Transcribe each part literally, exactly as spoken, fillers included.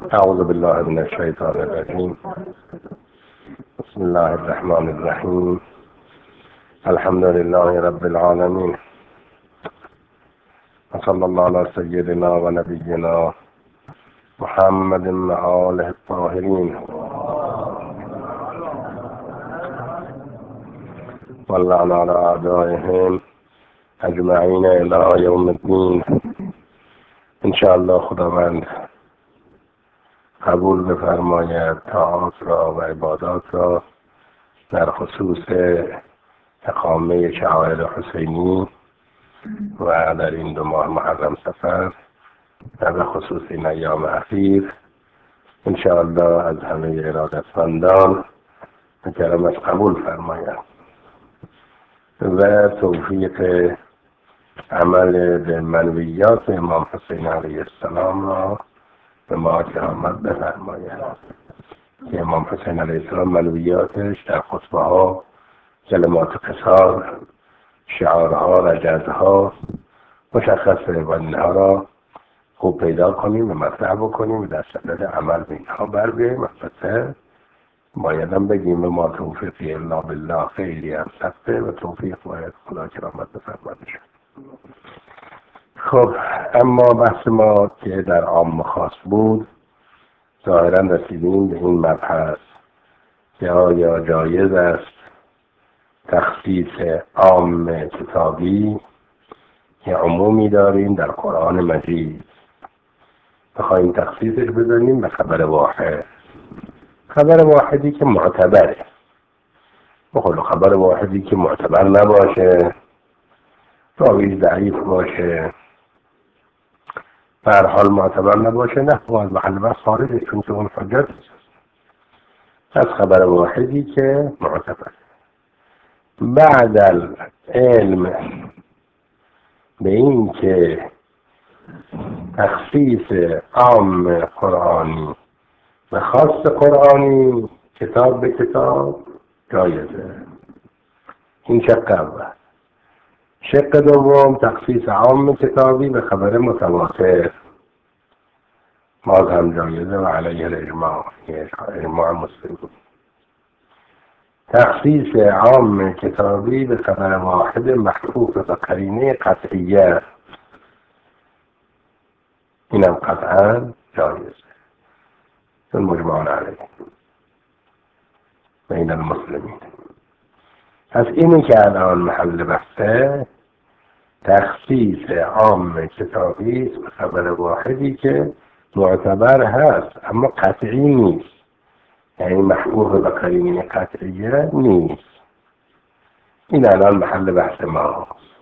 أعوذ بالله من الشيطان الرجيم. بسم الله الرحمن الرحيم. الحمد لله رب العالمين، وصلى الله على سيدنا ونبينا محمد وآله الطاهرين واللعن على أعدائهم أجمعين إلى يوم الدين. إن شاء الله خداوند قبول بفرماید طاعات را و عبادات را در خصوص اقامه شعائر حسینی و در این دو ماه محرم صفر و به خصوص این ایام اخیر انشاءالله از همه ارادتمندان به کرمش قبول فرماید و توفیق عمل به منویات امام حسین علیه السلام را به ما کرامت بفرماید که امام حسین علیه السلام منویاتش در خطبه ها، کلمات قصار، شعارها، رجزها مشخصه و اینها را خوب پیدا کنیم و مطرح بکنیم و در صدد عمل به اینها بر بیاییم. البته بایدم بگیم و ما توفیقی الا بالله، خیلی هم سخته و توفیق باید خدا کرامت بفرماید. خب اما بحث ما که در عام خاص بود، ظاهرا رسیدیم به این مبحث که آیا جایز است تخصیص عام کتابی که عمومی داریم در قرآن مجید بخواهیم تخصیصش بزنیم به خبر واحد، خبر واحدی که معتبره. بخواه خبر واحدی که معتبر نباشه، راویش ضعیف باشه، به هر حال معتبر نباشه، نه باز محل بحث خارجه، چون که اون حجت از خبر واحدی که معتبر. بعد العلم به این که تخصیص عام قرآنی و خاص قرآنی کتاب به کتاب جایزه. این شق اول. شق دوم تخصیص عام کتابی به خبر متواتر باز هم جایزه و علیه الاجماع، اجماع مسلم. تخصیص عام کتابی به خبر واحد محفوظ به قرینه قطعیه، اینم قطعا جایزه، چون مجمع علیه بین المسلمین. پس اینی که الان محل بحثه تخصیص عام کتابی است به خبر واحدی که معتبر هست اما قطعی نیست، یعنی محفوظ به قرینه قطعیه نیست. این الان محل بحث ما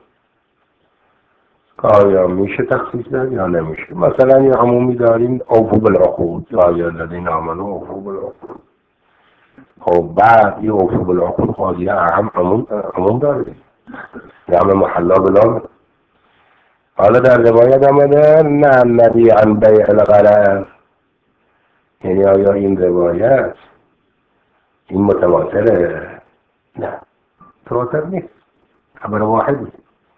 آیا میشه تخصیص داد یا نمیشه. مثلا یه عمومی داریم اوفوا بالعقود، یا ایها الذین آمنوا اوفوا بالعقود. خب بعد یه اوفوا بالعقود قاضیه اهم عموم عموم داره، یه همه محلا بلا. حالا در روایت آمده نه نبی عن بیع الغرر، یعنی آیا این روایت این متواتره؟ نه متواتر نیست، خبر واحدی.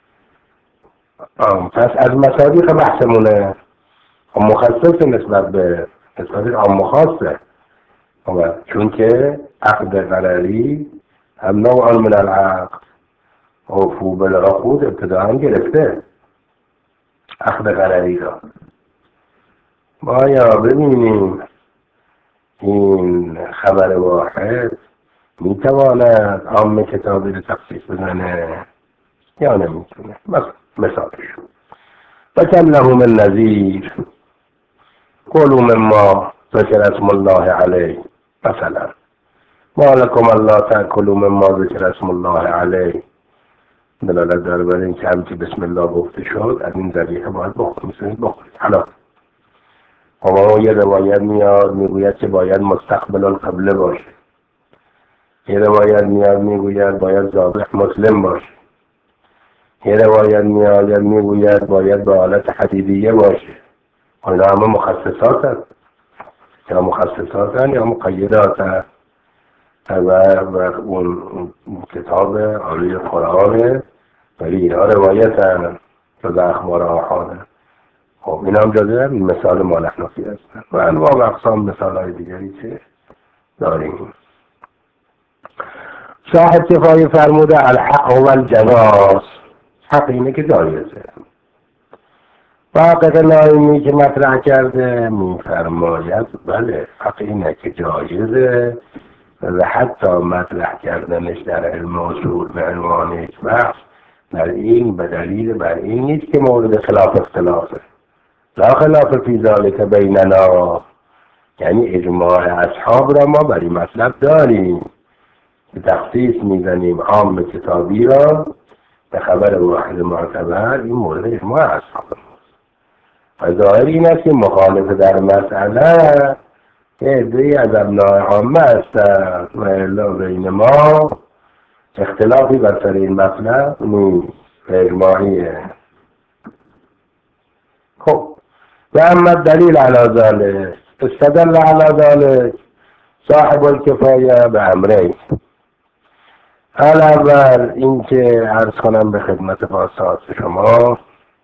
پس از مصادیق بحثمونه مخصص نسبت به نسبت عام خاصه، چون که عقد غرری هم نوع من العقد، اوفوا بالعقود ابتداء گرفته عقد غرری را. باید ببینیم این خبر واحد میتواند عام کتابی رو تخصیص بزنه یا نمیتونه. مثالش فکم له من نذیر قولوا مما ذکر اسم الله علیه، مثلا ما لکم الا تأکلوا مما ذکر اسم الله علیه، دلالت داره بر این که همچی بسم الله گفته شد از این ذریعه باید بخورید، میتونید بخورید. حالا اما یه روایت میاد میگوید که باید مستقبل القبله باشه، یه روایت میاد میگوید باید ذابح مسلم باشه، یه روایت میاد میگوید باید به حالت حدیدیه باشه. اینا همه مخصصات هست، یا مخصصات هست یا مقیدات هست و اون کتاب عالی قرآنه، ولی اینها روایت هست جز اخبار آحاده. خب این هم جزء مثال مالحنافی هستن و انواع و اقسام مثال های دیگری که داریم. صاحب کفایه فرموده الحق و الجواز، حق اینه که جایزه. واقع نایمی که مطرح کرده میفرماید بله حق اینه که جایزه و حتی مطرح کردنش در علم اصول به عنوان یک بحث در این به دلیل بر این نیست که مورد خلاف اختلافه. لا خلاف فی ذلک بیننا، یعنی اجماع اصحاب را ما بر این مطلب داریم که تخصیص میزنیم عام کتابی را به خبر واحد معتبر، این مورد اجماع اصحاب و ظاهر این است که مخالف در مسئله یه عده‌ای از ابناء عامه هستند و الا بین ما اختلافی بر سر این مطلب نیست، اجماعیه. خب و اما دلیل علی ذلک استدل علی ذلک صاحب الکفایه به امرین. اول این که عرض کنم به خدمت پاسات شما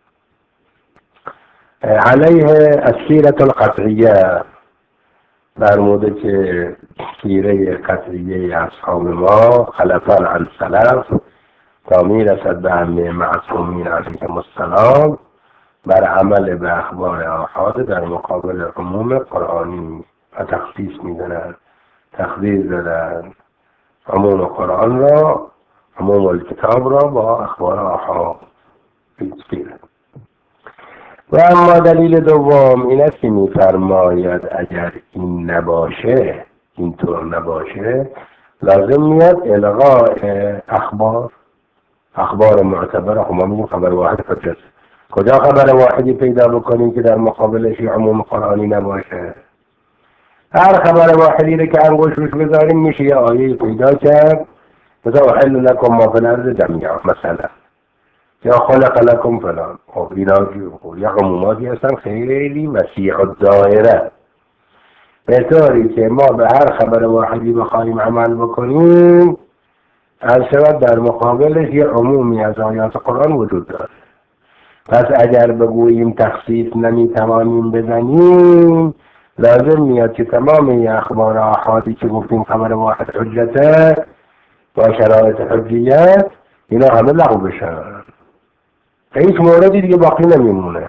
علیه السیرة القطعیه، فرموده که سیره قطعیه اصحاب ما خلفان عن سلف تا میرسد به همه معصومین علیهم السلام بر عمل به اخبار آحاد در مقابل عموم قرآنی و تخصیص میدنند، تخصیص دادن عموم قرآن را، عموم الکتاب را با اخبار آحاد پیچیده. و اما دلیل دوم این است که می‌فرماید اگر این نباشه، اینطور نباشه، لازم میاد الغاء اخبار اخبار معتبر. خب ما میگیم خبر واحد حجت، کجا خبر واحدی پیدا بکنیم که در مقابلش عموم قرآنی نباشه؟ هر خبر واحدی رو که انگوش روش بذاریم میشه یه آیه پیدا کرد، مثلا احل لکم ما فی الارض جمیعا مثلا، یا خلق لکم فلان. خب اینا یا عموماتی هستن خیلی وسیع الدائره، به طوری که ما به هر خبر واحدی بخواهیم عمل بکنیم هر شود در مقابلش یه عمومی از آیات قرآن وجود داره. پس اگر بگوییم تخصیص نمیتوانیم بزنیم، لازم میاد که تمام این اخبار آحادی که گفتیم خبر واحد حجته با شرایط حجیت اینا همه لغو بشن، هیچ موردی دیگه باقی نمیمونه.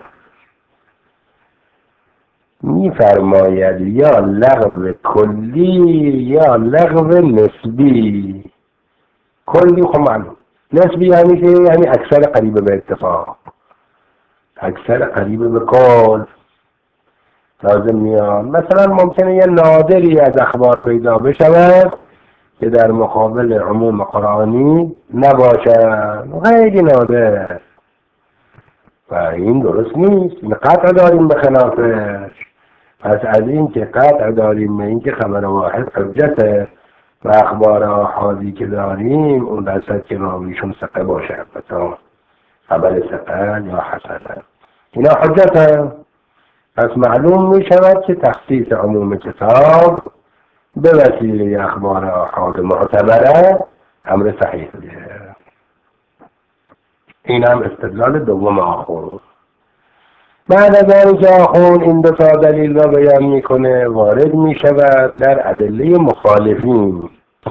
میفرماید یا لغو کلی یا لغو نسبی. کلی خب معلوم، نسبی یعنی که یعنی اکثر قریب به اتفاق، اکثر قریب به کل لازم میاد. مثلا ممکنه یه نادری از اخبار پیدا بشود که در مقابل عموم قرآنی نباشد، خیلی نادر، و این درست نیست، این قطع داریم به خلافش. پس از این که قطع داریم به این که خبر واحد حجته و اخبار آحادی که داریم اون دست که راویشون ثقه باشه، البته خبر ثقه یا حسنه، اینا حجته. پس معلوم می شود که تخصیص عموم کتاب به وسیله اخبار آحاد معتبره امر صحیحیه. این هم استدلال دوم آخون. بعد از آن که آخون این دو تا دلیل را بیان میکنه وارد می شود در ادله مخالفین.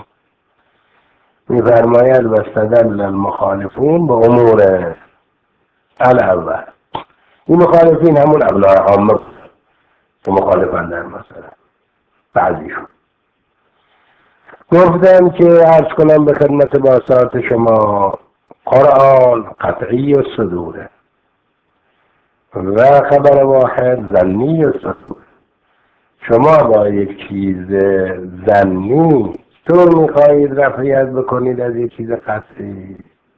میفرماید واستدل المخالفون به امور الاول. این مخالفین همون ابناء عامه که مخالفن در مسئله، بعضیشون گفتن که عرض کنم به خدمت باسات شما قرآن قطعی و صدوره و خبر واحد ظنی و صدوره. شما با یک چیز ظنی طور میخواهید رفعیت بکنید از یک چیز قطعی.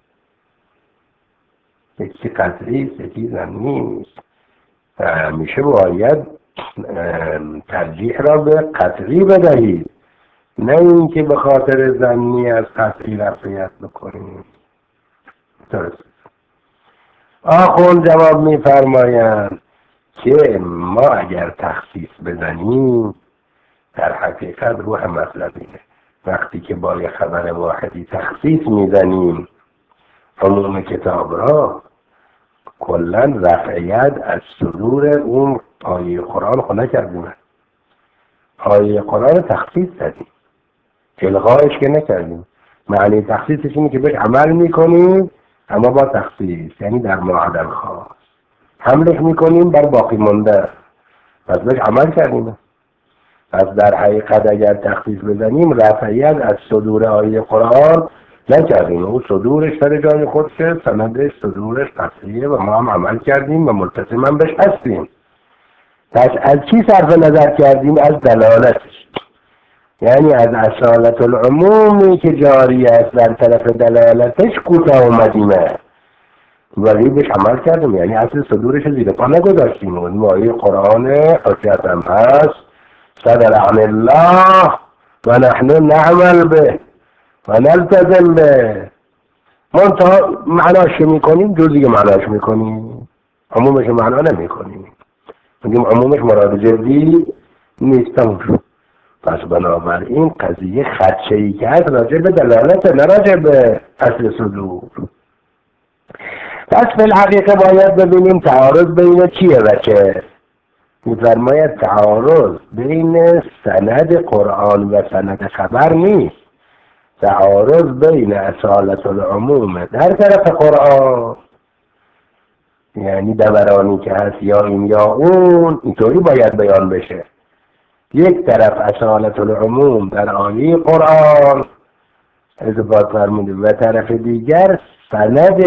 یک چیز قطعی یک چیز ظنی میشه، باید ترجیح را به قطعی بدهید، نه اینکه به خاطر ظنی از قطعی رفعیت بکنید. درست. آخون جواب میفرمایند که ما اگر تخصیص بزنیم در حقیقت روح مطلب اینه، وقتی که با یه خبر واحدی تخصیص میزنیم عموم کتاب را، کلا رفعیت از صدور اون آیه قرآن خود نکردیم. آیه قرآن تخصیص دادیم، الغایش که نکردیم. معنی تخصیصش اینه که بهش عمل میکنیم اما با تخصیص، یعنی در معادل خاص حملش میکنیم بر باقی مونده، پس بهش عمل کردیم. پس در حقیقت اگر تخصیص بزنیم رفعیت از صدور آیه قرآن نکردیم، او صدورش در جای خودشه، سندش صدورش قطعیه و ما هم عمل کردیم و ملتزم هم بهش هستیم. پس از چی صرف نظر کردیم؟ از دلالتش، یعنی از اصالت العمومی که جاری است در طرف دلالتش کوتاه اومدیمه ولی بهش عمل کردیم، یعنی اصل صدورش زیر پا نگذاشتیم. اون آیه قرآن حجت هم هست، صدر عن الله و نحن نعمل به و نلتزم به. منتها معناش میکنیم جزئی معناش میکنیم، عمومش معنا نمیکنیم، میگیم عمومش مراد جدی نیستم. پس بنابراین قضیه خدشه‌ای که هست راجع به دلالت نه راجع به اصل صدور. پس بالحقیقه باید ببینیم تعارض بین چیه و چه. می‌فرماید تعارض بین سند قرآن و سند خبر نیست، تعارض بین اصالت العموم در طرف قرآن، یعنی دورانی که هست یا این یا اون، اینطوری باید بیان بشه. یک طرف اصالت العموم در آیه قرآن اثبات فرموده و طرف دیگر سند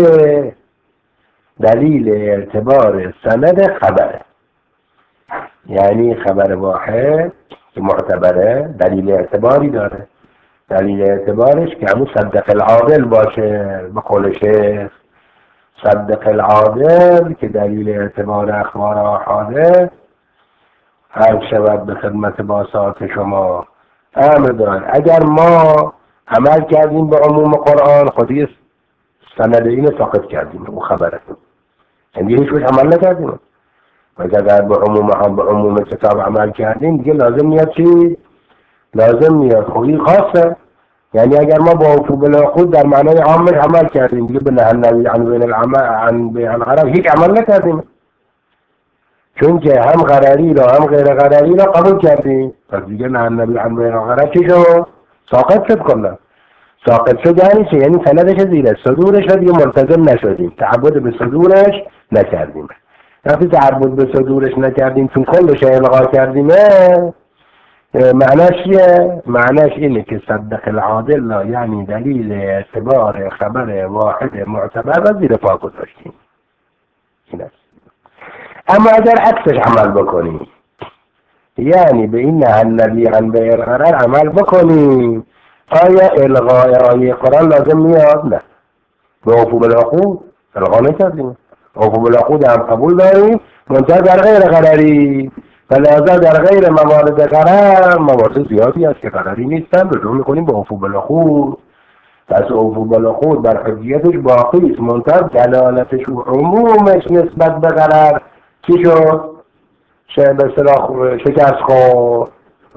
دلیل اعتبار سند خبر، یعنی خبر واحد که معتبره دلیل اعتباری داره، دلیل اعتبارش که همون صدق العادل باشه. به قول شیخ صدق العادل که دلیل اعتبار اخبار آحاده هر شود به خدمت باسات شما امر دارد. اگر ما عمل کردیم به عموم قرآن خودی سند اینو ساقط کردیم، او خبره، یعنی هیچ وقت عمل نکردیم. و اگر به عموم هم به عموم کتاب عمل کردیم دیگه لازم میاد چی؟ لازم میاد خویی خاصه، یعنی اگر ما با وفوبلا خود در معنای عامش عمل کردیم دیگه به نهی النبی عن بین العمل عن بین الغرر هیچ عمل نکردیم، چون که هم غرری را هم غیر غرری را قبول کردیم. پس دیگه نهی النبی عن بین الغرر چی شد؟ ساقط شد کلا. ساقط شد یعنی چه؟ یعنی سندش زیر صدورش را دیگه ملتزم نشدیم، تعبد به صدورش نکردیم. وقتی تعبد به صدورش نکردیم چون کلش الغا کردیمه، معناش چیه؟ معناش اینه که صدق العادل لا، یعنی دلیل اعتبار خبر واحد معتبر را زیر پا گذاشتیم. این است. اما اگر عکسش عمل بکنیم، یعنی به این نهی النبی عن بین الغرر عمل بکنیم، آیا الغای آیه قرآن لازم میاد؟ نه. به وفو بالعقود الغا نکردیم، وفو بالعقود هم قبول داریم، منتها در غیر غرری و لذا در غیر موارد غرر موارد زیادی است که غرری نیستن، رجوع میکنیم به وفو بالعقود. پس وفو بالعقود بر حجیتش باقی است، منتها دلالتش و عمومش نسبت به غرر چی شد؟ چه به اصطلاح شکست خورد.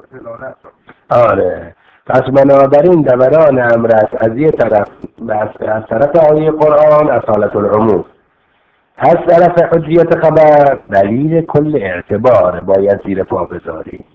آره. پس بنابراین دوران امر است از یه طرف از طرف آیه قرآن اصالت العموم، از طرف حجیت خبر دلیل کل اعتبار باید زیر پا بذاری.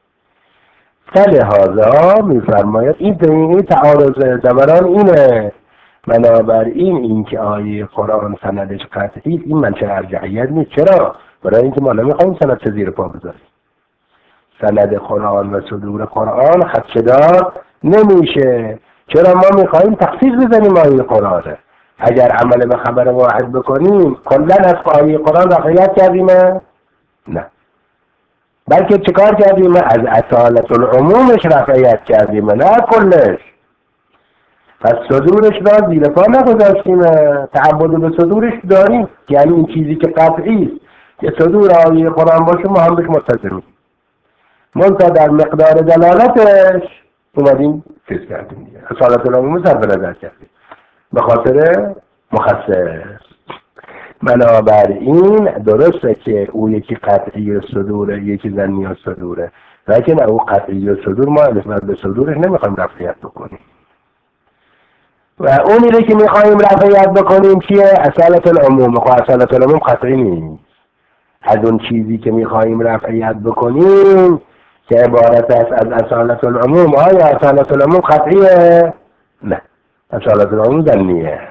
فلهذا میفرماید این این تعارض دوران اینه. بنابراین این که آیه قرآن سندش قطعی این منشأ ارجحیت نیست. چرا؟ برای اینکه ما نمیخوایم سند چه زیر پا بذاریم. سند قرآن و صدور قرآن خدشه‌دار نمیشه. چرا؟ ما میخوایم تخصیص بزنیم آیه قرآن. اگر عمل به خبر واحد بکنیم کلا از آیه قرآن رعایت کردیم؟ نه، بلکه چیکار کردیم؟ از اصالت العمومش رعایت کردیم، نه کلش. پس صدورش را زیر پا نگذاشتیم، تعبد به صدورش داریم، یعنی این چیزی که قطعی است که صدور آیه قرآن باشه ما هم بهش ملتزمیم، منتها در مقدار دلالتش اومدیم چیز کردیم دیگه، اصالت العموم صرف نظر کردیم به خاطر مخصص. بنابراین درسته که او یکی قطعی صدوره یکی ظنی صدوره، لیکن او قطعی صدور ما نسبت به صدورش نمیخوایم رفعیت بکنیم. و اونی رو که میخواییم رفعیت بکنیم چیه؟ اصالت العموم. خب اصالت العموم قطعی نیست. از اون چیزی که میخواییم رفعیت بکنیم که عبارت است از اصالت العموم، آیا اصالت العموم قطعیه؟ نه، اصالت العموم ظنیه.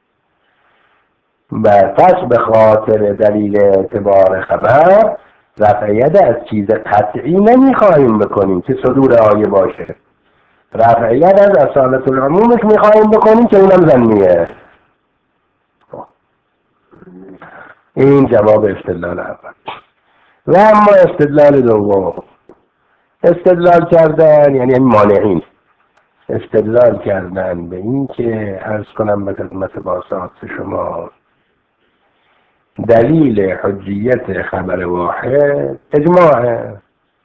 و پس به خاطر دلیل اعتبار خبر رفعیت از چیز قطعی نمیخواییم بکنیم که صدور آیه باشه، رفعیت از اصالت العمومش میخواییم بکنیم که اونم ظنیه. این جواب استدلال اول. و اما استدلال دوم، استدلال کردن یعنی مانعین استدلال کردن به این که عرض کنم به خدمت باسط شما دلیل حجیت خبر واحد اجماعه.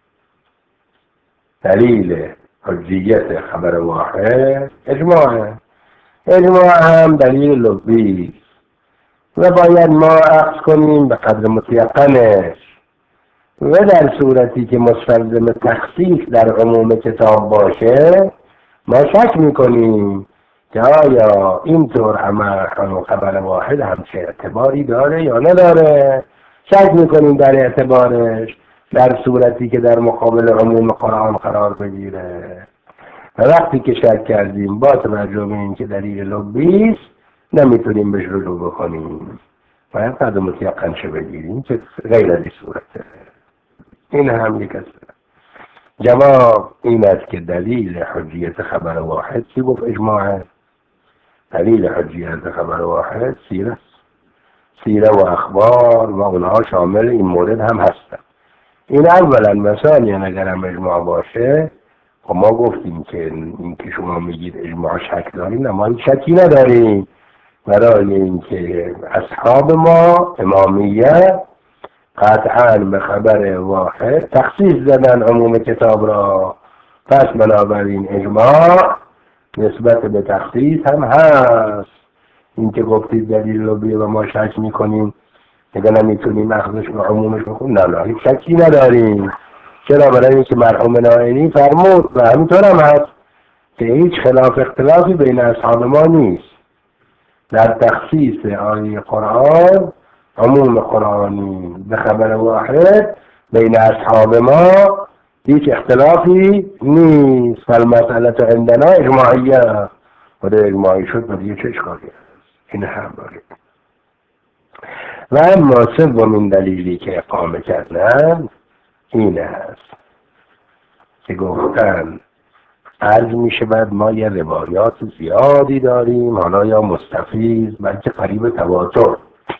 دلیل حجیت خبر واحد اجماعه. اجماع هم دلیل لغوی و باید ما اخذ کنیم به قدر متیقنش و در صورتی که مستلزم تخصیص در عموم کتاب باشه ما شک میکنیم که آیا اینطور عمل خبر واحد همچه اعتباری داره یا نداره. شک میکنیم در اعتبارش در صورتی که در مقابل عموم قرآن قرار بگیره و وقتی که شک کردیم با توجه به این که دلیل لغوی است نمیتونیم بهش رجوع بکنیم، باید قدر متیقن شه بگیریم که غیر از این صورته. این هم یک است. جواب این است که دلیل حجیت خبر واحد چی گفت؟ اجماعه. دلیل حجیت خبر واحد سیره سیره و اخبار و اونها شامل این مورد هم هستن. این اولا. مثلا یعنی اگر هم اجماع باشه خب ما گفتیم که این که شما میگید اجماع شک داریم، نه ما این شکی نداریم، برای اینکه اصحاب ما امامیه قطعاً به خبر واحد تخصیص زدن عموم کتاب را، پس بنابراین اجماع نسبت به تخصیص هم هست. این که گفتید دلیل رو بیه و ما شک میکنیم دیگه نمیتونیم اخذش به عمومش بکنیم، نه نه هیچ شکی نداریم. چرا؟ برای اینکه مرحوم نائینی فرمود و همینطور هم هست که هیچ خلاف اختلافی بین اصحاب ما نیست در تخصیص آیه قرآن عموم قرآنی به خبر واحد. بین اصحاب ما هیچ اختلافی نیست. فالمسئله عندنا اجماعیه و در اجماعی شد و دیگه چه اشکالی هست؟ این هم داریم. و اما سومین دلیلی که اقامه کردن این است که گفتن عرض می شود ما یه روایات زیادی داریم، حالا یا مستفیض بلکه قریب تواتر،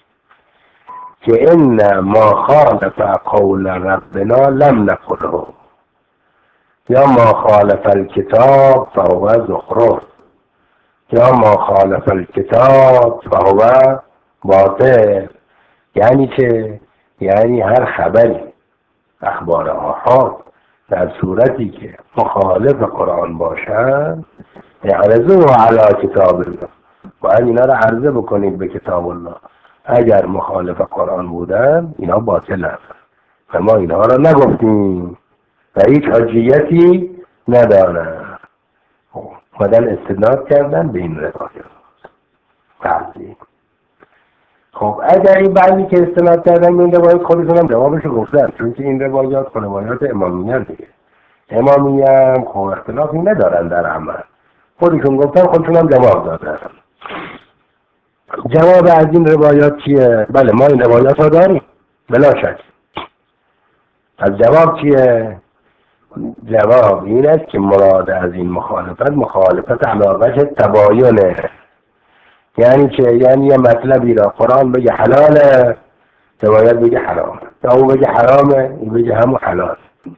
که ان ما خالف قول ربنا لم نقله یا ما خالف الکتاب فهو زخرف یا ما خالف الکتاب فهو باطل. یعنی چه؟ یعنی هر خبری اخبار آحاد در صورتی که مخالف قرآن باشند اعرضوا علی کتاب الله، باید اینا رو عرضه بکنید به کتاب الله. اگر مخالف قرآن بودن اینا باطل هست و ما اینها را نگفتیم و هیچ حجیتی ندارن. مدن استناد کردن به این روایات بعضی. خب اگر این بعضی که استناد کردن به این روایات خودشون هم جوابش رو گفتن، چون که این روایات روایات امامیه دیگه. امامیه هم خب اختلافی ندارن در عمل، خودشون گفتن خودشون هم جواب دادن. جواب از این روایات چیه؟ بله ما این روایات ها داریم بلا شک. از جواب چیه؟ جواب این است که مراد از این مخالفت مخالفت علاوه تباینه. یعنی چه؟ یعنی یه مطلبی را قرآن بگه حلاله روایت بگه حرامه، یا اون بگه حرامه این بگه همون حلال.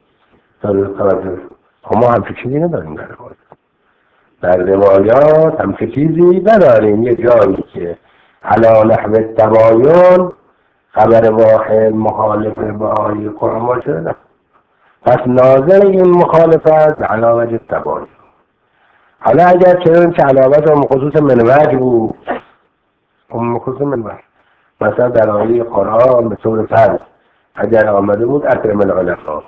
ما همچه چیزی نداریم در روایات. در روایات همچه چیزی نداریم. یه جایی که علا نحو تباین خبر واحد مخالف با آیه قرآن باشه، پس ناظر این مخالفت علا وجه تباین. حالا اگر چنین که علاوت هم خصوص منوج بود، هم خصوص منوج مثلا در آیه قرآن به طور فرض اگر آمده بود اکرم العلماء،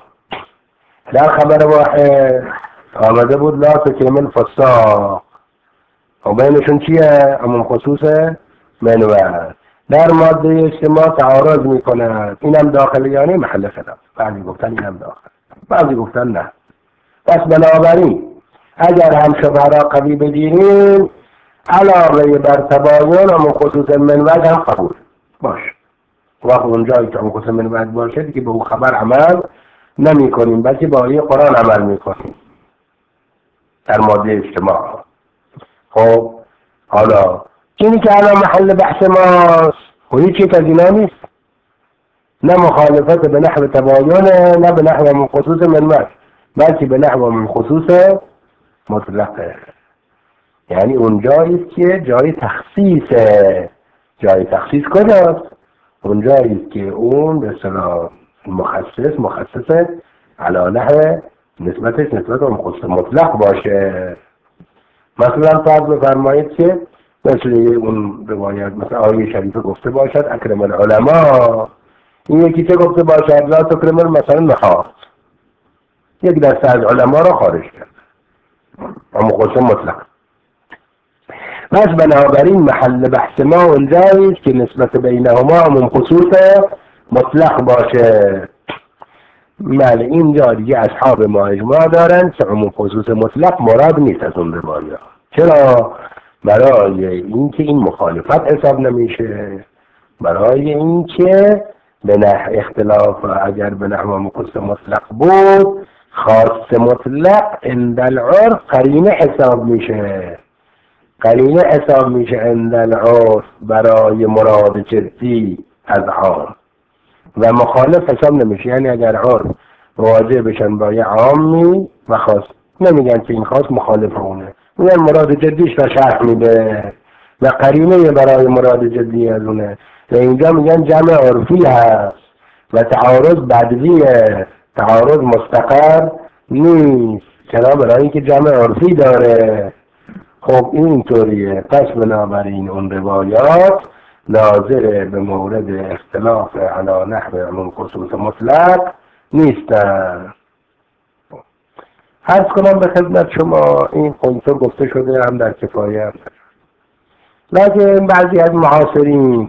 در خبر واحد آمده بود لا تکرم الفساق، و بینشون چیه؟ عموم خصوص منوع. در ماده اجتماع تعارض میکنه، اینم داخل یعنی محل خلاف. بعضی گفتن اینم داخل، بعضی گفتن نه. پس بنابراین اگر هم شبهه را قوی بگیریم، علاوه بر تباین عموم خصوص منوع هم قبول باش. وقت اونجایی که عموم خصوص منوع باشه دیگه به اون خبر عمل نمی کنیم، بلکه با آیه قرآن عمل میکنیم در ماده اجتماع. خب حالا اینی که الان محل بحث ماست و هیچ یک از اینا نیست، نه مخالفت به نحو تباینه نه به نحو من خصوص منوع، بلکه به نحو من خصوص مطلقه. یعنی اون جایی که جای تخصیصه. جای تخصیص کجاست؟ اون جایی که اون به اصطلاح مخصص مخصص علی نحو نسبتش نسبت به مخصوص مطلق باشه. مثلا فرض بفرمایید که مثل اون روایت مثلا آیه شریفه گفته باشد اکرم العلماء، این یکی که گفته باشد لا تکرم مثلا نخواست، یک دسته از علما را خارج کرد اما خصوص مطلق. پس بنابراین محل بحث ما اونجاییست که نسبت بینهما عموم خصوص مطلق باشه. بله اینجا دیگه اصحاب ما اجماع دارن که عموم خصوص مطلق مراد نیست از اون روایات. چرا؟ برای اینکه این مخالفت حساب نمیشه، برای اینکه به نحو اختلاف اگر به نحو عموم خصوص مطلق بود خاص مطلق عند العرف قرینه حساب میشه، قرینه حساب میشه عند العرف برای مراد جدی از عام و مخالف حساب نمیشه. یعنی اگر عرف مواجه بشن با یه عامی و خاص، نمیگن که این خاص مخالف اونه، میگن مراد جدیش را شرح میده و قرینه برای مراد جدی از اونه. و اینجا میگن جمع عرفی هست و تعارض بدویه، تعارض مستقر نیست. چرا؟ برای اینکه جمع عرفی داره. خب این طوریه. پس بنابراین اون روایات ناظر به مورد اختلاف علی نحو عموم خصوص مطلق نیستن. عرض کنم به خدمت شما این اینطور گفته شده هم در کفایه، لکن بعضی از معاصرین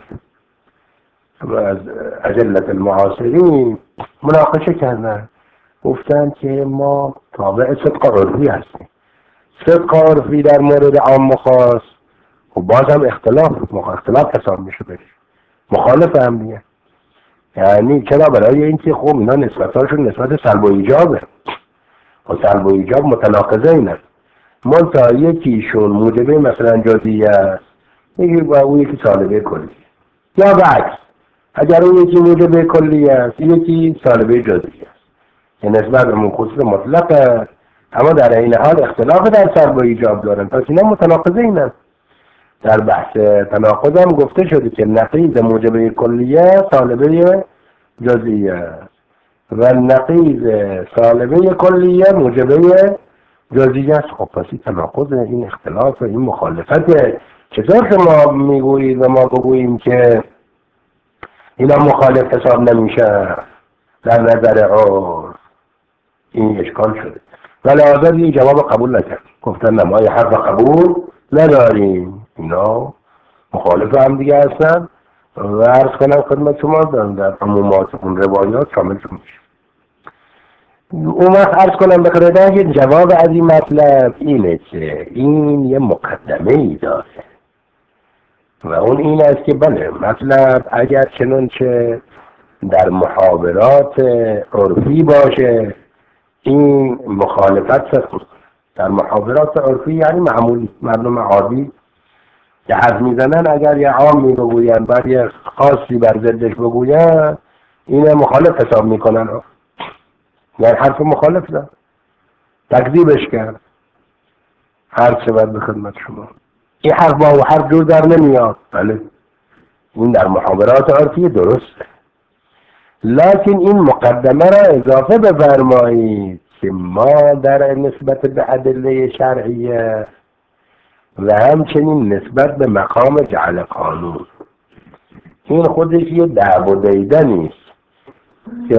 از اجلت المعاصرین مناقشه کردن، گفتن که ما تابع صدق عرفی هستیم. صدق عرفی در مورد عام و خاص و باز هم اختلاف اختلاف حساب میشه بشه، مخالف هم دیگه. یعنی چرا؟ برای اینکه خب اینا نسبتاشون نسبت سلب و ایجابه و سلب و ایجاب متناقضه اینه. منتها یکیشون موجبه مثلا جزئیه است، یکی با اون یکی سالبه کلی، یا برعکس اگر اون یکی موجبه کلی است یکی سالبه جزئیه است. یعنی نسبت به خصوص مطلقه اما در این حال اختلاف در سلب و ایجاب دارن. پس اینا متناقضه اینه. در بحث تناقض هم گفته شده که نقیض موجبه کلیه سالبه جزئیه و نقیض سالبه کلیه موجبه جزئیه است. خب پس این تناقض، این اختلاف، این مخالفته. چطور شما میگویید و ما بگوییم که اینا مخالف حساب نمیشه در نظر عرف؟ این اشکال شده و لحاظا این جواب قبول نکرد. گفتن نه ما یه حرف قبول نداریم، اینا مخالف هم دیگه هستن و عرض کنم خدمت شما در عمومات اون روایات شامل میشه. اون وقت عرض کنم به خدمتتون که جواب از این مطلب اینه که این یه مقدمه ای داره و اون این است که بله مطلب اگر چنانچه در محاورات عرفی باشه این مخالفت صدق در محاورات عرفی، یعنی معمولی مردم عادی که حرف میزنن اگر یه عامی بگوین بعد یه خاصی بر ضدش بگوین این مخالف حساب میکنن، یعنی حرف مخالف دار تکذیبش کرد. هر چه باید به خدمت شما این حرف با و حرف جور در نمیاد. بله این در محاورات عرفی درسته، لکن این مقدمه را اضافه بفرمایید که ما در نسبت به ادله شرعیه و همچنین نسبت به مقام جعل قانون، این خودش یه دعو و دیدنی است که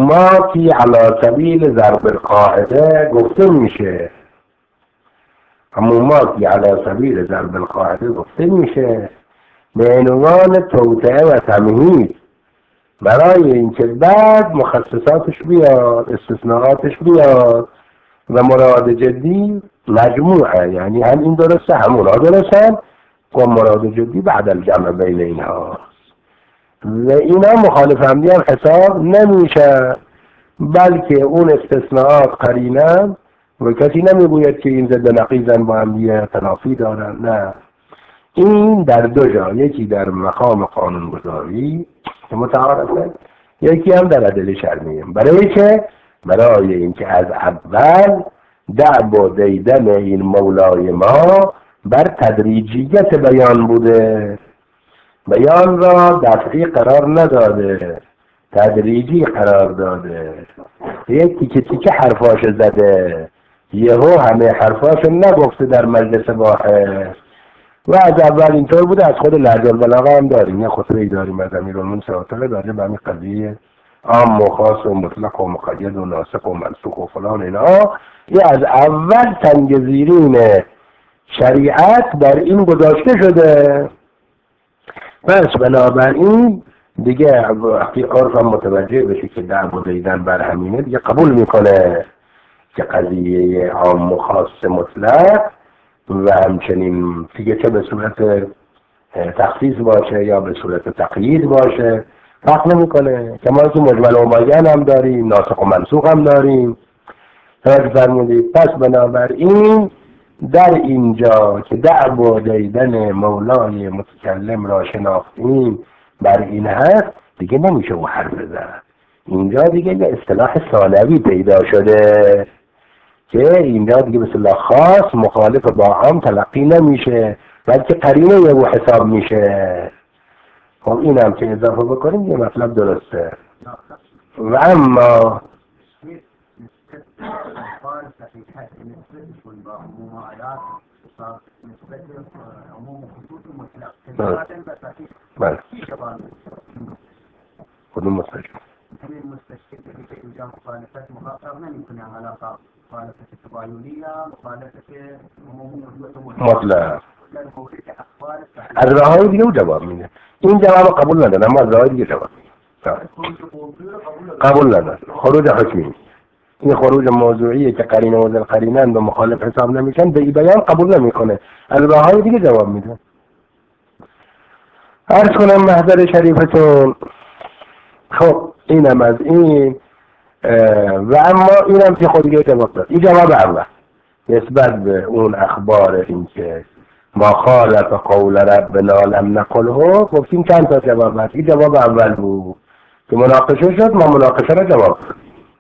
عموماتی علی سبیل ضرب القاعده گفته میشه. عموماتی علی سبیل ضرب القاعده گفته میشه به عنوان توطئه و تمهید، برای اینکه بعد مخصصاتش بیاد، استثناءاتش بیاد و مراد جدی مجموعه، یعنی هم این درسته هم اونا درستن و مراد جدی بعد الجمع بین اینها و اینا مخالف هم دیگر حساب نمیشه، بلکه اون استثناءات قرینن و کسی نمیگوید که این ضد نقیضن با هم دیگه تنافی دارن. نه، این در دو جا، یکی در مقام قانونگذاری که متعارفه، یکی هم در ادله شرعیه. برای که برای اینکه از اول دعب و دیدن این مولای ما بر تدریجیت بیان بوده، بیان را دفعی قرار نداده، تدریجی قرار داده. یک تیکه تیکه حرفاش زده، یهو همه حرفاش نگفته در مجلس واحد و از اول اینطور بوده. از خود لهج البلاغه هم داریم، یه خطبه‌ای داریم از امیرالمومنین ساعتله داره به همین قضیه عام و خاص و مطلق و مقید و ناسخ و منسوخ و فلان اینا. یه از اول تنگزیرین شریعت بر این گذاشته شده. پس بنابراین دیگه وقتی عرف هم متوجه بشه که دعب و دیدن بر همینه، دیگه قبول میکنه که قضیه عام و خاص مطلق و همچنین دیگه چه به صورت تخصیص باشه یا به صورت تقیید باشه فرق نمیکنه. که ما که مجمل و مبین هم داریم، ناسخ و منسوخ هم داریم. فرمودید پس بنابراین در اینجا که دعب و دیدن مولای متکلم را شناختیم بر این هست، دیگه نمیشه او حرف زد. اینجا دیگه یه اصطلاح ثانوی پیدا شده که اینجا دیگه به اصطلاح خاص مخالف با عام تلقی نمیشه، بلکه قرینه او حساب میشه. خب این هم که اضافه بکنیم یه مطلب درسته. و اما بله کدوم مستشفی؟ همین مستشفی که اینجا مخالفت مخاطب نمیکنه، علاقه مخالفت تباینیه، مخالفت مطلق از راههای دیگه او جواب میده. این جواب قبول ندارن، اما از راههای دیگه جواب میده قبول ندارن. خروج حکمی، این خروج موضوعیه که قرینه و ذل قرینن و مخالف حساب نمیشن، به این بیان قبول نمیکنه، از راههای دیگه جواب میده. عرض کنم محضر شریفتون. خب اینم از این. و اما اینم که خودی جواب داد. این جواب اول نسبت به اون اخبار این که ما خالف قول ربنا لم نقله، گفتیم چند تا جواب هست. این جواب اول بود که مناقشه شد، ما مناقشه را جواب داد.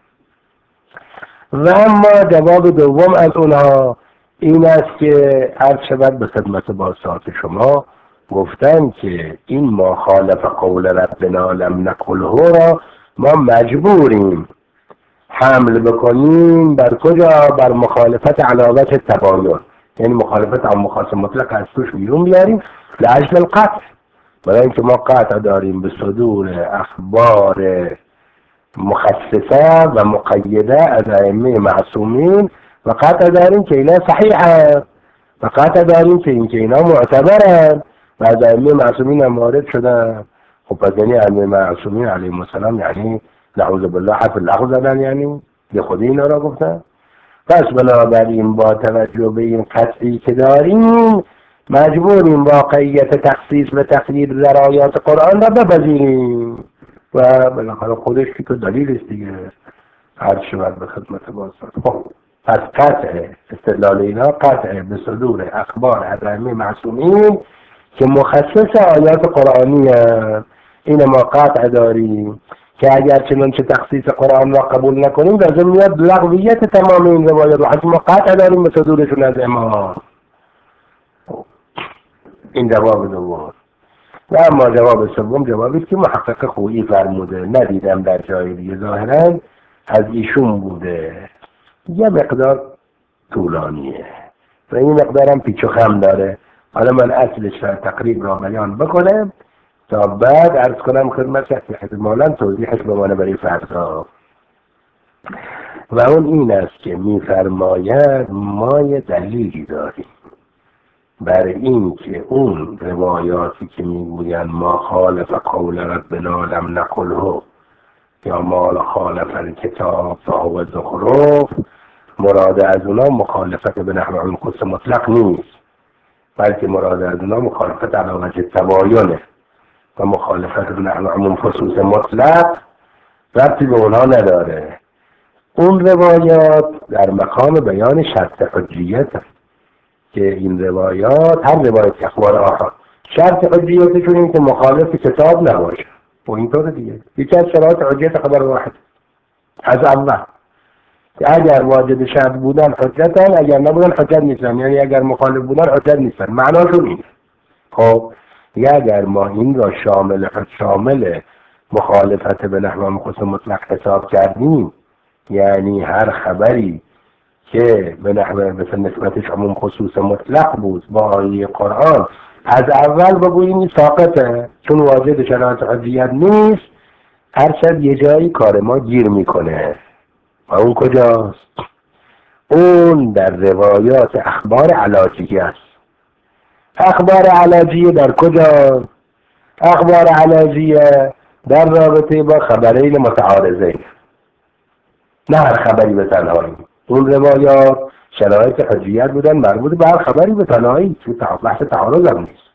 و اما جواب دوم از اونها این است که عرض شود به خدمت باسط شما، گفتن که این ما خالف قول ربنا لم نقله را ما مجبوریم حمل بکنیم بر کجا؟ بر مخالفت علاوت تباین، یعنی مخالفت عام خاص مطلق از توش بیرون بیاریم لاجل القطع. برای اینکه ما قطع داریم به صدور اخبار مخصصه و مقیده از ائمه معصومین و قطع داریم که اینا صحیحه و قطع داریم که این که اینا معتبرن و از ائمه معصومین هم وارد شدن. خب پس یعنی ائمه معصومین علیهم السلام یعنی نعوذ بالله حرف لغو زدن، یعنی به خود اینا را گفتن. پس بنابراین با توجه به این قطعی که داریم مجبوریم واقعیت تخصیص و تقیید در آیات قرآن را بپذیریم و بالاخره خودش که دلیل است دیگه. عرض شود به خدمت باسط. خب پس قطع استدلال اینا قطع به صدور اخبار از ائمه معصومین که مخصص آیات قرآنی هست. این ما قطع داریم که اگر چنانچه تخصیص قرآن را قبول نکنیم لازم میاد لغویت تمام این روایات رو، حتی ما قطع داریم به صدورشون از امام. این جواب دوم. و اما جواب سوم جوابی که محقق خویی فرموده، ندیدم در جای دیگه، ظاهرا از ایشون بوده، یه مقدار طولانیه و این مقدار هم پیچ و خم داره. حالا من اصلش را تقریب را بیان بکنم تا بعد عرض کنم خدمت احتمالا توضیحش بمانه برای فردا. و اون این است که میفرماید ما یه دلیلی داریم برای این که اون روایاتی که میگویند ما خالف قول ربنا لم نقله یا ما خالف الکتاب فهو زخرف، مراد از اونا مخالفت به نحو منقوص مطلق نیست، بلکه مراد از اونا مخالفت علی وجه تباینه و مخالفت به نحو عموم خصوص مطلق ربطی به اونها نداره. اون روایات در مقام بیان شرط حجیت هست که این روایات، هر روایت اخبار آحاد شرط حجیتشون این که مخالف کتاب نباشه و اینطور دیگه. یکی از شرایط حجیت خبر واحد از اول که اگر واجد شرط بودن حجتن، اگر نبودن حجت نیستن، یعنی اگر مخالف بودن حجت نیستن. معناشون اینه. خب دیگه اگر ما این را شامل شامل مخالفت به نحو منقوص مطلق حساب کردیم، یعنی هر خبری که به نحو مثل نسبتش عموم خصوص مطلق بود با آیه قرآن از اول بگوییم این ساقطه چون واجد شرایط حجیت نیست، هرچند یه جایی کار ما گیر میکنه. و اون کجاست؟ اون در روایات اخبار علاجیه است. اخبار علاجیه در کجا؟ اخبار علاجیه در رابطه با خبرین متعارضین، نه هر خبری به تنهایی. اون روایات شرایط حجیت بودن مربوط به هر خبری به تنهایی، چون بحث تعارض هم نیست.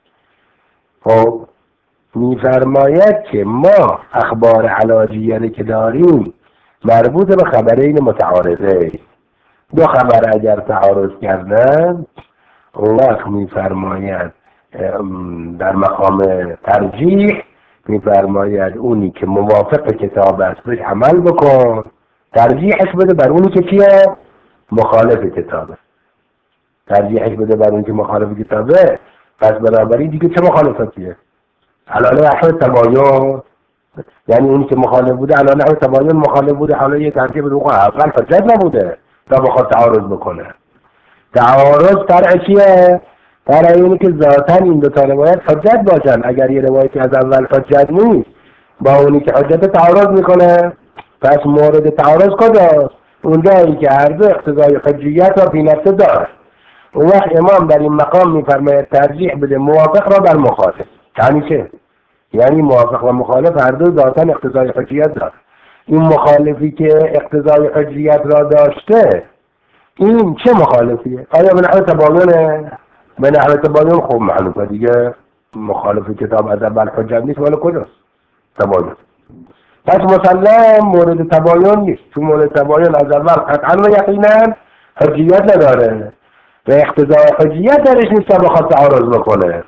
خب میفرماید که ما اخبار علاجیه که داریم مربوط به خبرین متعارضه. دو خبر اگر تعارض کردن، اون وقت میفرماید در مقام ترجیح میفرماید اونی که موافق کتاب است بهش عمل بکن، ترجیحش بده بر اونی که چیه؟ مخالف کتابه. ترجیحش بده بر اونی که مخالف کتابه. پس بنابراین دیگه چه مخالفتیه؟ علاوه نحو تباین، یعنی اونی که مخالف بوده علاوه نحو تباین مخالف بوده، حالا یه ترتیب بده اول حجت نبوده تا بخواد تعارض بکنه. تعارض فرع چیه؟ فرع اینه که ذاتاً این دو تا روایت حجت باشن. اگر یه روایتی از اول حجت نیست با اونی که حجت تعارض میکنه، پس مورد تعارض کجاست؟ اونجایی که هر دو اقتضای حجیت را فی نفسه داره. اون وقت امام در این مقام میفرماید ترجیح بده موافق را بر مخالف. یعنی چه؟ یعنی موافق و مخالف هر دو ذاتاً اقتضای حجیت داره. این مخالفی که اقتضای حجیت را داشته این چه مخالفیه؟ آیا به نحو تباینه؟ به نحو تباین خوب معلومه دیگه مخالف کتاب از اول حجت نیست، ولی کجاست؟ تباین. پس مسلم مورد تباین نیست، چون مورد تباین از اول قطعا و یقینا حجیت نداره و اقتضای حجیت درش نیست تا بخواد تعارض بکنه.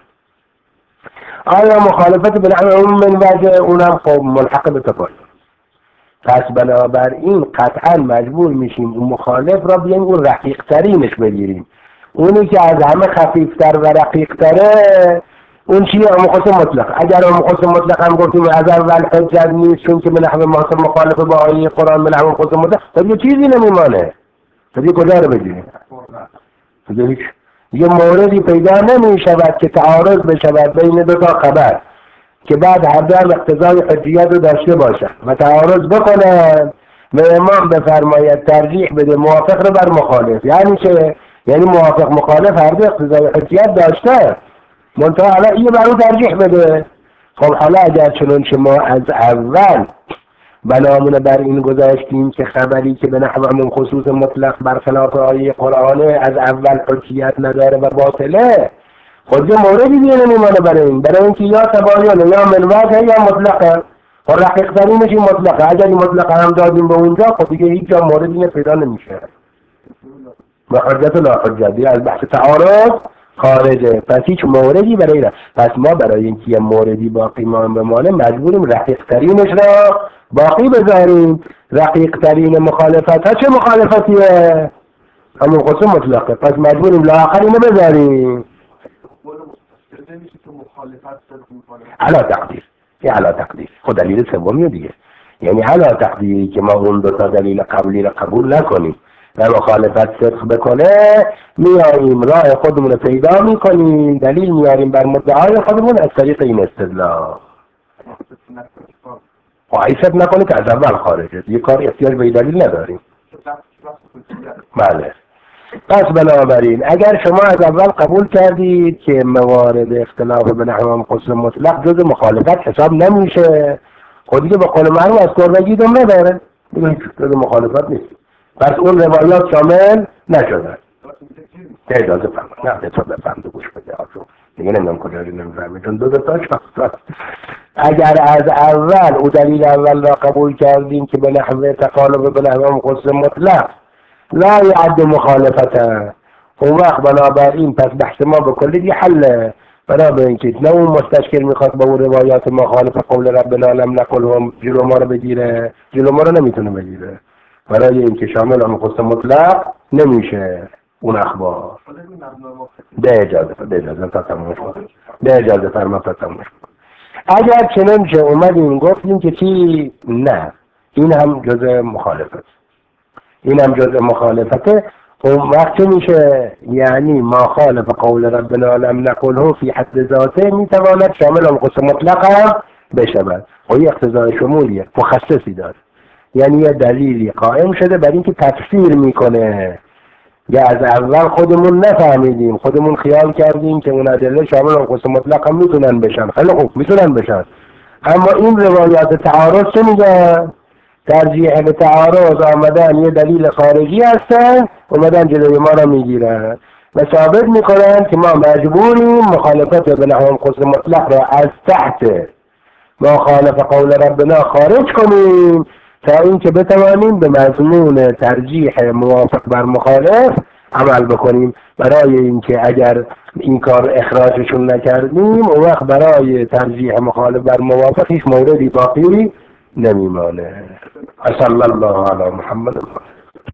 آیا مخالفت به نحو من وجه اونم خب ملحق به تباین. پس بنابراین قطعا مجبور میشیم اون مخالف را بیایم اون رقیق ترینش بگیریم. اونی که از همه خفیفتر و رقیق تره اون چیه؟ مخالف مطلق. اگر مخالف مطلق هم گفتیم از اول حجت نیست چون که به نحو مخالف با آیه قرآن به نحو مخالف مطلق، تا یه چیزی نمیمانه. تا یه کجا رو بگیریم؟ تا هیچ یه موردی پیدا نمیشود که تعارض بشود بین دو تا خبر که بعد هر دو اقتضای حجیت رو داشته باشن و تعارض بکنن و امام بفرماید ترجیح بده موافق رو بر مخالف. یعنی چه؟ یعنی موافق مخالف هر دو اقتضای حجیت داشته، منتها حالا این بر اون ترجیح بده. خب حالا اگر چنانچه ما از اول بنامون بر این گذاشتیم که خبری که به نحو عموم خصوص مطلق برخلاف آیه قرآنه از اول حجیت نداره و باطله، خود یه موردی دیگه نمیمانه برای این برای اینکه یا تباینه یا منوجه یا مطلقه. و رقیق ترینش این مطلقه. اگر این مطلقه هم دادیم به اونجا خب دیگه هیچ جا موردی پیدا نمیشه و حجت و لا حجت از بحث تعارض خارجه. پس هیچ موردی برای این. پس ما برای اینکه یه موردی باقی مان بمانه مجبوریم رقیق ترینش را باقی بذاریم. رقیق ترین مخالفت ها چه مخالفتیه؟ همون خصوص مطلقه. پس مجبوریم لااخر اینو بذاریم. نمیشه که مخالفت کنه علا تقدیر. یه علا تقدیر خود دلیل سومیه دیگه، یعنی علا تقدیری که ما اون دو تا دلیل قبلی را قبول نکنیم و مخالفت صدق بکنه، میاریم راه خودمون رو پیدا میکنیم، دلیل میاریم بر مدعای خودمون از طریق این استدلال. حیثت نکنه که از اول خارجه، یه کار احتیاج به دلیل نداریم. بله. پس بنابراین اگر شما از اول قبول کردید که موارد اختلاف به نحو قسم مطلق جز مخالفت حساب نمیشه، خودی که به قول معروف از کردگی دم نداره، دیگه جز مخالفت نیست، پس اون روایات شامل نشدن. اجازه فرمایید، نه تو بفهم دو گوش بده آجو دیگه نمیدونم کجا رو نمیفهمی چون دو دو تاش وقت. اگر از اول او دلیل اول را قبول کردیم که به نحو تقالب به نحو قسم مطلق لا یعد مخالفته، اون وقت بنابراین پس بحث ما به کلی دی حله، برای اینکه نه اون مستشکل میخواد با اون روایات مخالف قول ربنا لم نقل هم جلو ما رو بگیره، جلو ما رو نمیتونه بگیره، برای اینکه شامل هم قسم مطلق نمیشه اون اخبار. ده اجازه ده اجازه تا تمومش کنم ده اجازه فرما تا تمومش کنم. اگر چنین شه اومدیم گفتیم که چی نه این هم جز مخالفت، این هم جز مخالفته، اون وقت میشه یعنی ما خالف قول ربنا لم نقله فی حد ذاته میتواند شامل هم قسم مطلق هم بشود و این اقتضای شمولیه مخصصی داره، یعنی یه دلیلی قائم شده بر اینکه تفسیر میکنه یا از اول خودمون نفهمیدیم، خودمون خیال کردیم که اون ادله شامل هم قسم مطلق هم میتونن بشن، خیلی خوب میتونن بشن، اما این روایات تعارض چه میگن؟ ترجیح به تعارض آمدن یه دلیل خارجی هستن اومدن جلوی ما رو میگیرن و ثابت میکنن که ما مجبوریم مخالفت به نحو قسم مطلق را از تحت ما خالف قول ربنا خارج کنیم تا اینکه بتوانیم به مضمون ترجیح موافق بر مخالف عمل بکنیم، برای اینکه اگر این کار اخراجشون نکردیم اون وقت برای ترجیح مخالف بر موافق هیچ موردی باقی نمیمانه. صلی الله علی محمد.